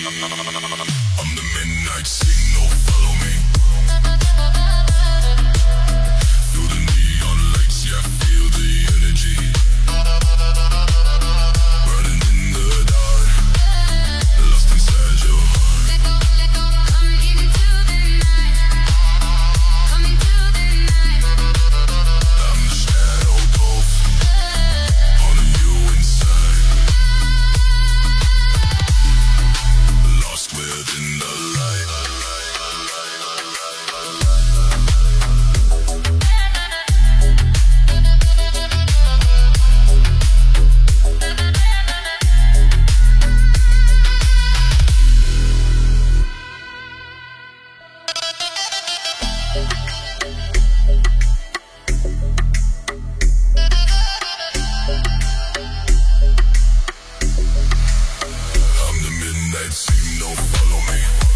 I'm the midnight signal, follow me. Through the neon lights, yeah, feel the energy. Burning in the dark, lost inside your heart. Come into the night. Come into the night. I'm the shadow ghost, haunting you inside. Lost within the light. I'm the midnight signal, follow me.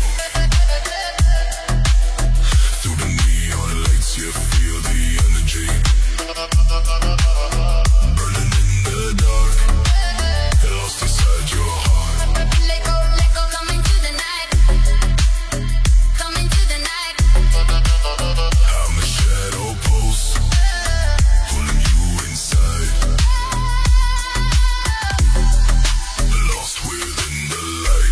Through the neon lights, you feel the energy. Burning in the dark, lost inside your heart. Let go, come into the night. Come into the night. I'm the shadow pulse, pulling you inside. Lost within the light.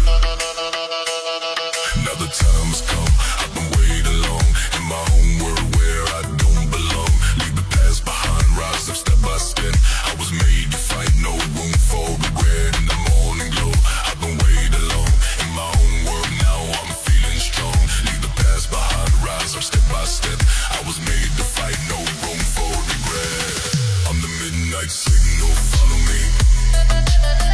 Now the time has come, I've been waiting long. In my own world where I don't belong. Leave the past behind, rise up step by step. I was made to fight, no room for regret. In the morning glow, I've been waiting long. In my own world now, I'm feeling strong. Leave the past behind, rise up step by step. I was made to fight, no room for regret. I'm the midnight signal, follow me.